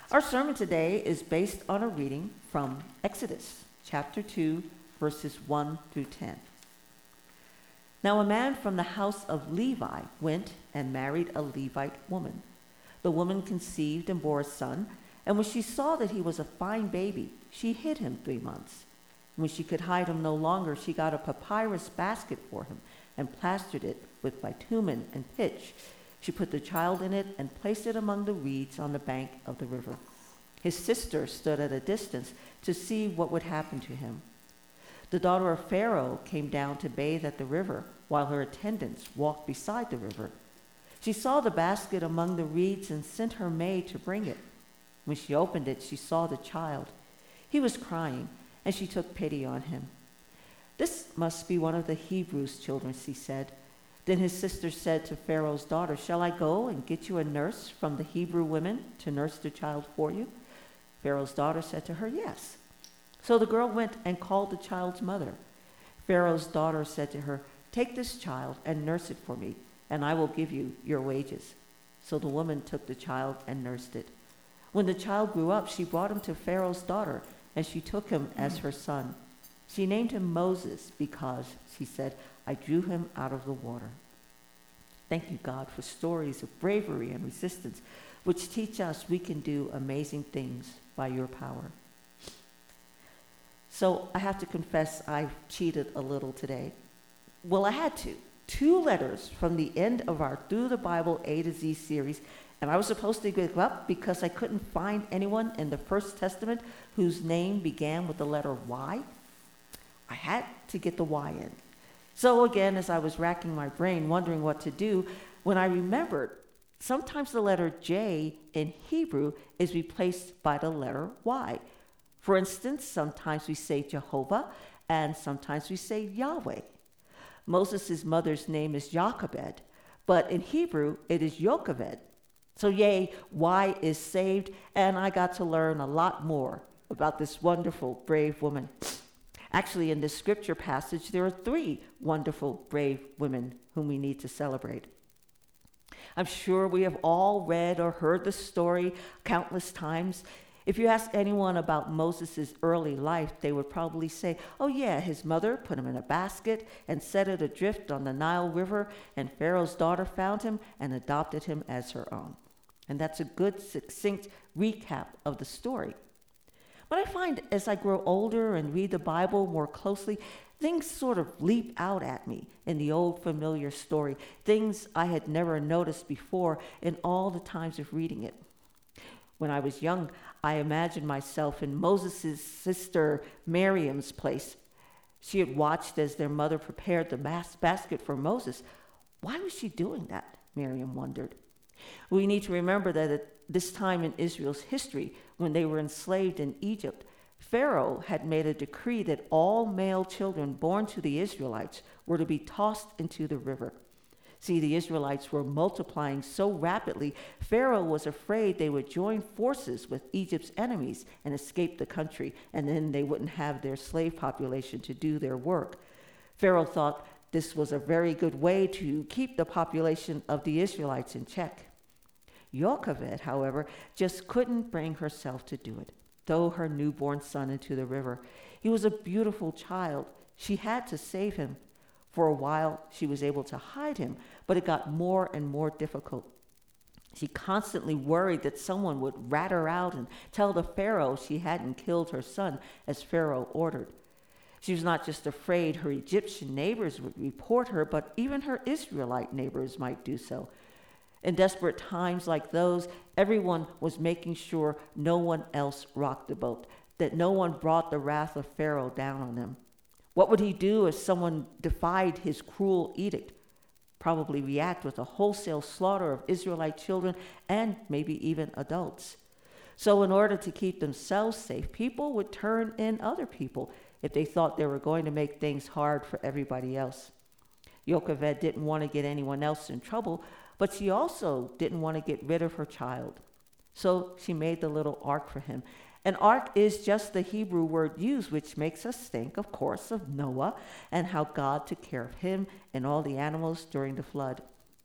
Our sermon today is based on a reading from Exodus chapter 2, verses 1 through 10. Now a man from the house of Levi went and married a Levite woman. The woman conceived and bore a son, and when she saw that he was a fine baby, she hid him 3 months. When she could hide him no longer, she got a papyrus basket for him and plastered it with bitumen and pitch. She put the child in it and placed it among the reeds on the bank of the river. His sister stood at a distance to see what would happen to him. The daughter of Pharaoh came down to bathe at the river, while her attendants walked beside the river. She saw the basket among the reeds and sent her maid to bring it. When she opened it, she saw the child. He was crying, and she took pity on him. "This must be one of the Hebrews' children," she said. Then his sister said to Pharaoh's daughter, "Shall I go and get you a nurse from the Hebrew women to nurse the child for you?" Pharaoh's daughter said to her, "Yes." So the girl went and called the child's mother. Pharaoh's daughter said to her, "Take this child and nurse it for me, and I will give you your wages." So the woman took the child and nursed it. When the child grew up, she brought him to Pharaoh's daughter, and she took him as her son. She named him Moses because, she said, "I drew him out of the water." Thank you, God, for stories of bravery and resistance, which teach us we can do amazing things by your power. So I have to confess I've cheated a little today. Well, I had to. 2 letters from the end of our Through the Bible A to Z series, and I was supposed to give up because I couldn't find anyone in the First Testament whose name began with the letter Y. I had to get the Y in. So again, as I was racking my brain, wondering what to do, when I remembered, sometimes the letter J in Hebrew is replaced by the letter Y. For instance, sometimes we say Jehovah, and sometimes we say Yahweh. Moses' mother's name is Jochebed, but in Hebrew, it is Yocheved. So yay, Y is saved, and I got to learn a lot more about this wonderful, brave woman. Actually, in this scripture passage, there are 3 wonderful, brave women whom we need to celebrate. I'm sure we have all read or heard the story countless times. If you ask anyone about Moses' early life, they would probably say, "Oh yeah, his mother put him in a basket and set it adrift on the Nile River, and Pharaoh's daughter found him and adopted him as her own." And that's a good, succinct recap of the story. But I find as I grow older and read the Bible more closely, things sort of leap out at me in the old familiar story, things I had never noticed before in all the times of reading it. When I was young, I imagined myself in Moses' sister Miriam's place. She had watched as their mother prepared the basket for Moses. Why was she doing that? Miriam wondered. We need to remember that at this time in Israel's history, when they were enslaved in Egypt, Pharaoh had made a decree that all male children born to the Israelites were to be tossed into the river. See, the Israelites were multiplying so rapidly, Pharaoh was afraid they would join forces with Egypt's enemies and escape the country, and then they wouldn't have their slave population to do their work. Pharaoh thought this was a very good way to keep the population of the Israelites in check. Yocheved, however, just couldn't bring herself to do it. Throw her newborn son into the river. He was a beautiful child. She had to save him. For a while, she was able to hide him, but it got more and more difficult. She constantly worried that someone would rat her out and tell the Pharaoh she hadn't killed her son, as Pharaoh ordered. She was not just afraid her Egyptian neighbors would report her, but even her Israelite neighbors might do so. In desperate times like those, everyone was making sure no one else rocked the boat, that no one brought the wrath of Pharaoh down on them. What would he do if someone defied his cruel edict? Probably react with a wholesale slaughter of Israelite children and maybe even adults. So in order to keep themselves safe, people would turn in other people if they thought they were going to make things hard for everybody else. Yocheved didn't want to get anyone else in trouble, but she also didn't want to get rid of her child. So she made the little ark for him. An ark is just the Hebrew word used, which makes us think, of course, of Noah and how God took care of him and all the animals during the flood.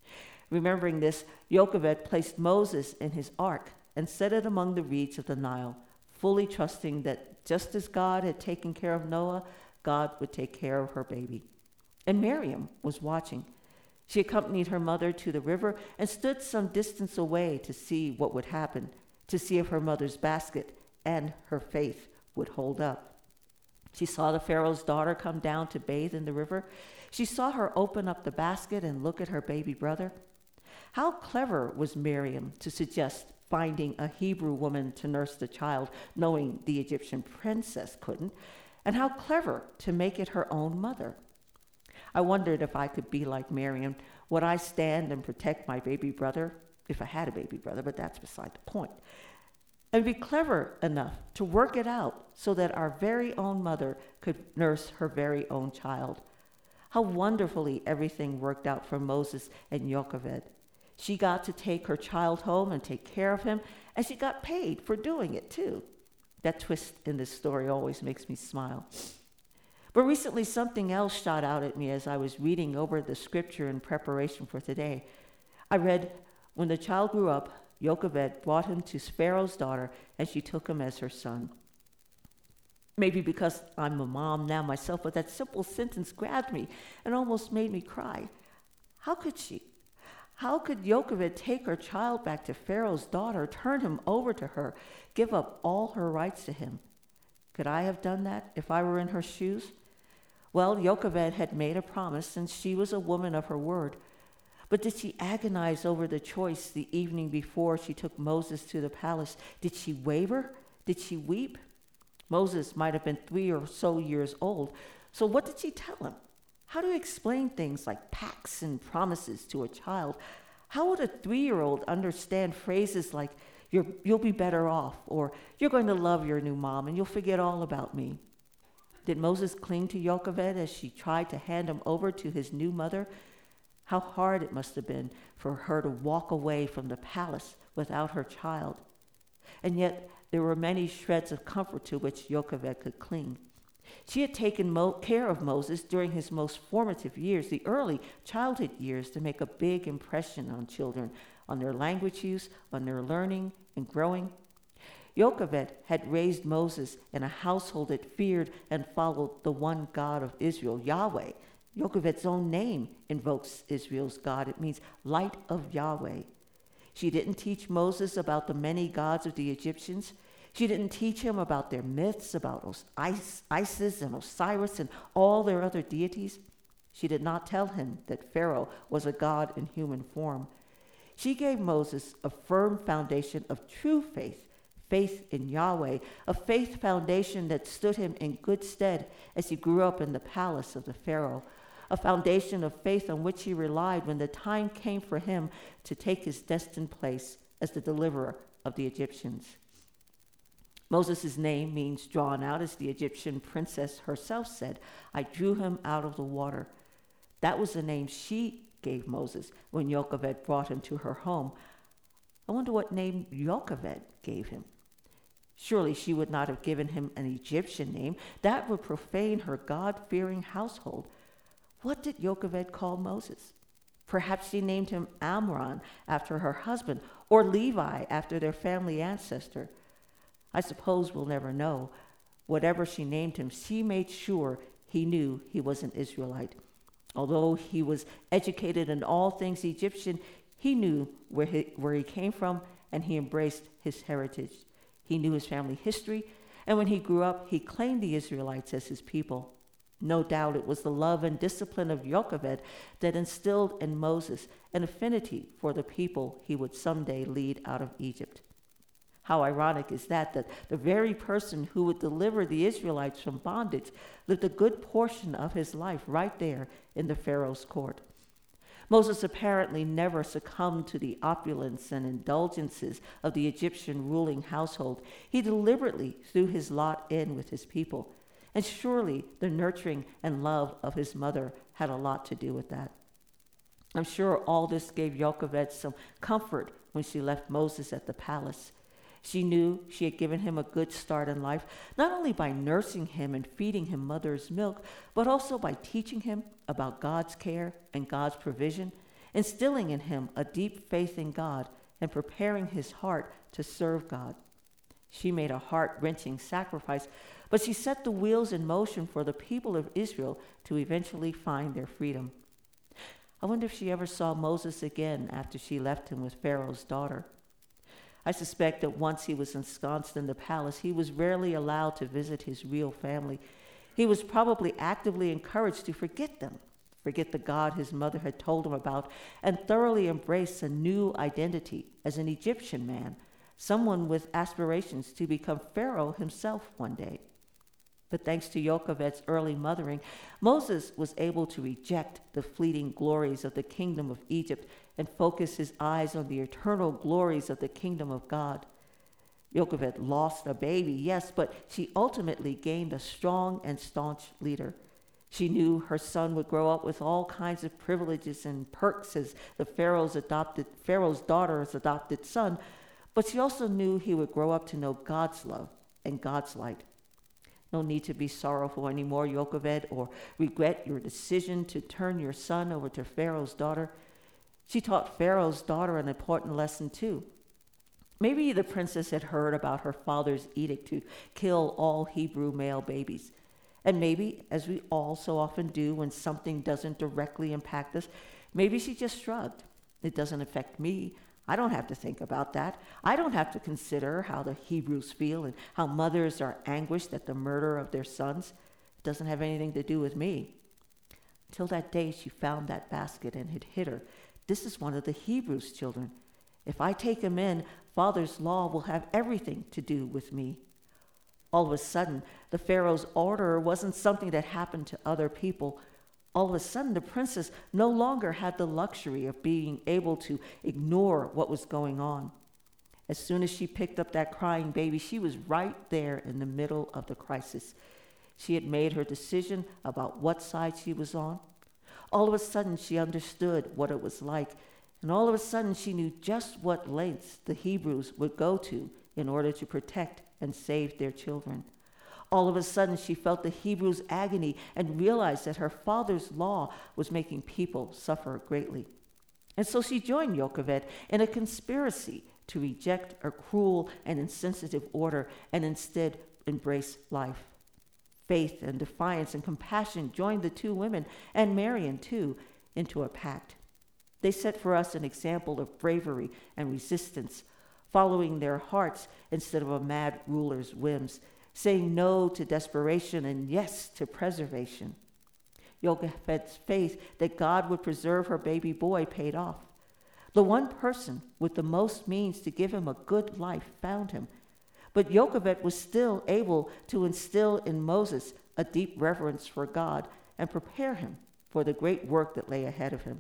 Remembering this, Jochebed placed Moses in his ark and set it among the reeds of the Nile, fully trusting that just as God had taken care of Noah, God would take care of her baby. And Miriam was watching. She accompanied her mother to the river and stood some distance away to see what would happen, to see if her mother's basket and her faith would hold up. She saw the Pharaoh's daughter come down to bathe in the river. She saw her open up the basket and look at her baby brother. How clever was Miriam to suggest finding a Hebrew woman to nurse the child, knowing the Egyptian princess couldn't, and how clever to make it her own mother. I wondered if I could be like Miriam. Would I stand and protect my baby brother, if I had a baby brother, but that's beside the point, and be clever enough to work it out so that our very own mother could nurse her very own child. How wonderfully everything worked out for Moses and Jochebed. She got to take her child home and take care of him, and she got paid for doing it too. That twist in this story always makes me smile. But recently something else shot out at me as I was reading over the scripture in preparation for today. I read, when the child grew up, Jochebed brought him to Pharaoh's daughter, and she took him as her son. Maybe because I'm a mom now myself, but that simple sentence grabbed me and almost made me cry. How could she? How could Jochebed take her child back to Pharaoh's daughter, turn him over to her, give up all her rights to him? Could I have done that if I were in her shoes? Well, Jochebed had made a promise, and she was a woman of her word. But did she agonize over the choice the evening before she took Moses to the palace? Did she waver? Did she weep? Moses might have been 3 or so years old. So what did she tell him? How do you explain things like pacts and promises to a child? How would a 3-year-old understand phrases like, you'll be better off, or you're going to love your new mom and you'll forget all about me? Did Moses cling to Jochebed as she tried to hand him over to his new mother? How hard it must have been for her to walk away from the palace without her child. And yet there were many shreds of comfort to which Jochebed could cling. She had taken care of Moses during his most formative years, the early childhood years, to make a big impression on children, on their language use, on their learning and growing. Jochebed had raised Moses in a household that feared and followed the one God of Israel, Yahweh. Jochebed's own name invokes Israel's God. It means light of Yahweh. She didn't teach Moses about the many gods of the Egyptians. She didn't teach him about their myths, about Isis and Osiris and all their other deities. She did not tell him that Pharaoh was a god in human form. She gave Moses a firm foundation of true faith, faith in Yahweh, a faith foundation that stood him in good stead as he grew up in the palace of the Pharaoh, a foundation of faith on which he relied when the time came for him to take his destined place as the deliverer of the Egyptians. Moses' name means drawn out, as the Egyptian princess herself said, I drew him out of the water. That was the name she gave Moses when Jochebed brought him to her home. I wonder what name Jochebed gave him. Surely she would not have given him an Egyptian name. That would profane her God-fearing household. What did Jochebed call Moses? Perhaps she named him Amram after her husband, or Levi after their family ancestor. I suppose we'll never know. Whatever she named him, she made sure he knew he was an Israelite. Although he was educated in all things Egyptian, he knew where he came from, and he embraced his heritage. He knew his family history, and when he grew up, he claimed the Israelites as his people. No doubt it was the love and discipline of Jochebed that instilled in Moses an affinity for the people he would someday lead out of Egypt. How ironic is that the very person who would deliver the Israelites from bondage lived a good portion of his life right there in the Pharaoh's court. Moses apparently never succumbed to the opulence and indulgences of the Egyptian ruling household. He deliberately threw his lot in with his people. And surely the nurturing and love of his mother had a lot to do with that. I'm sure all this gave Jochebed some comfort when she left Moses at the palace. She knew she had given him a good start in life, not only by nursing him and feeding him mother's milk, but also by teaching him about God's care and God's provision, instilling in him a deep faith in God and preparing his heart to serve God. She made a heart-wrenching sacrifice, but she set the wheels in motion for the people of Israel to eventually find their freedom. I wonder if she ever saw Moses again after she left him with Pharaoh's daughter. I suspect that once he was ensconced in the palace, he was rarely allowed to visit his real family. He was probably actively encouraged to forget them, forget the God his mother had told him about, and thoroughly embrace a new identity as an Egyptian man, someone with aspirations to become Pharaoh himself one day. But thanks to Yochevet's early mothering, Moses was able to reject the fleeting glories of the kingdom of Egypt and focus his eyes on the eternal glories of the kingdom of God. Yochevet lost a baby, yes, but she ultimately gained a strong and staunch leader. She knew her son would grow up with all kinds of privileges and perks as the Pharaoh's daughter's adopted son, but she also knew he would grow up to know God's love and God's light. No need to be sorrowful anymore, Yochevet, or regret your decision to turn your son over to Pharaoh's daughter. She taught Pharaoh's daughter an important lesson too. Maybe the princess had heard about her father's edict to kill all Hebrew male babies. And maybe, as we all so often do when something doesn't directly impact us, maybe she just shrugged. It doesn't affect me. I don't have to think about that. I don't have to consider how the Hebrews feel and how mothers are anguished at the murder of their sons. It doesn't have anything to do with me. Until that day she found that basket and it hit her. This is one of the Hebrews' children. If I take him in, Father's law will have everything to do with me. All of a sudden, the Pharaoh's order wasn't something that happened to other people. All of a sudden, the princess no longer had the luxury of being able to ignore what was going on. As soon as she picked up that crying baby, she was right there in the middle of the crisis. She had made her decision about what side she was on. All of a sudden, she understood what it was like. And all of a sudden, she knew just what lengths the Hebrews would go to in order to protect and save their children. All of a sudden, she felt the Hebrews' agony and realized that her father's law was making people suffer greatly. And so she joined Yochevet in a conspiracy to reject a cruel and insensitive order and instead embrace life. Faith and defiance and compassion joined the two women, and Marian too, into a pact. They set for us an example of bravery and resistance, following their hearts instead of a mad ruler's whims, saying no to desperation and yes to preservation. Yochevet's faith that God would preserve her baby boy paid off. The one person with the most means to give him a good life found him. But Yochevet was still able to instill in Moses a deep reverence for God and prepare him for the great work that lay ahead of him.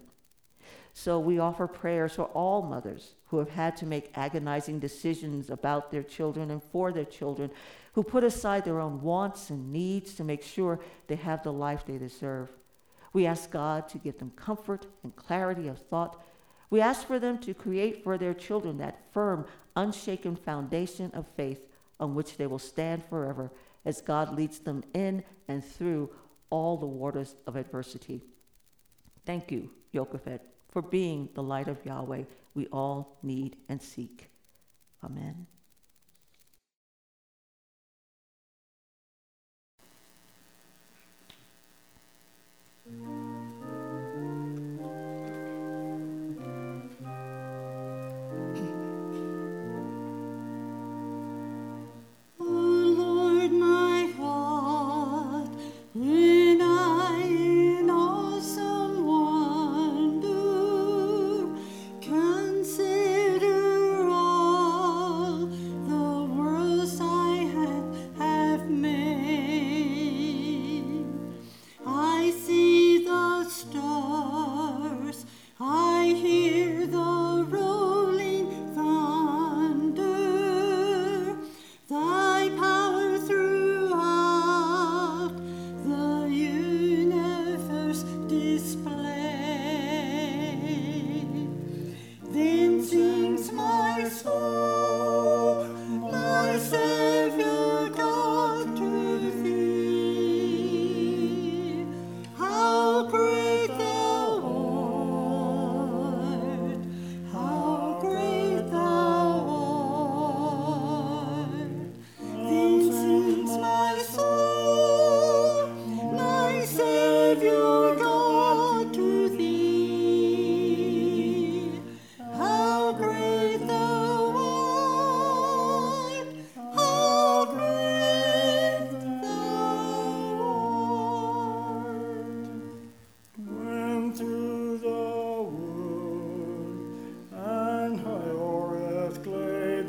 So we offer prayers for all mothers who have had to make agonizing decisions about their children and for their children, who put aside their own wants and needs to make sure they have the life they deserve. We ask God to give them comfort and clarity of thought. We ask for them to create for their children that firm, unshaken foundation of faith on which they will stand forever as God leads them in and through all the waters of adversity. Thank you, Yochevet, for being the light of Yahweh we all need and seek. Amen. Consider all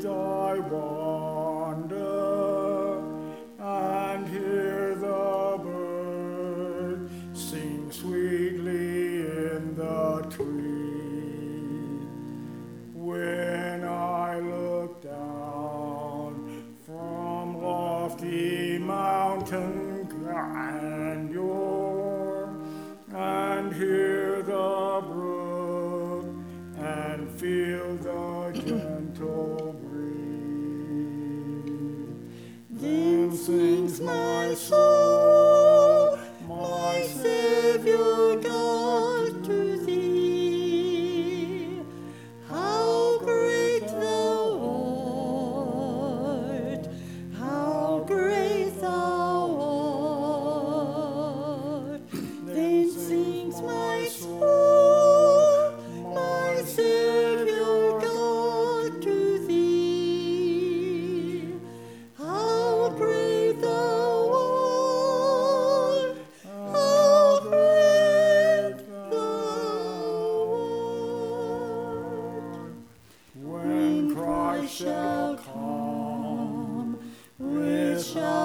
I wander and hear the bird sing sweetly in the tree. When I look down from lofty mountain grandeur and hear the brook and feel the gentle breeze, then sings my soul, my Savior God, to thee. How great thou art, how great thou art. Then sings my soul, my Savior God, to thee. How great thou art, how great thou art. When Christ shall come, with shout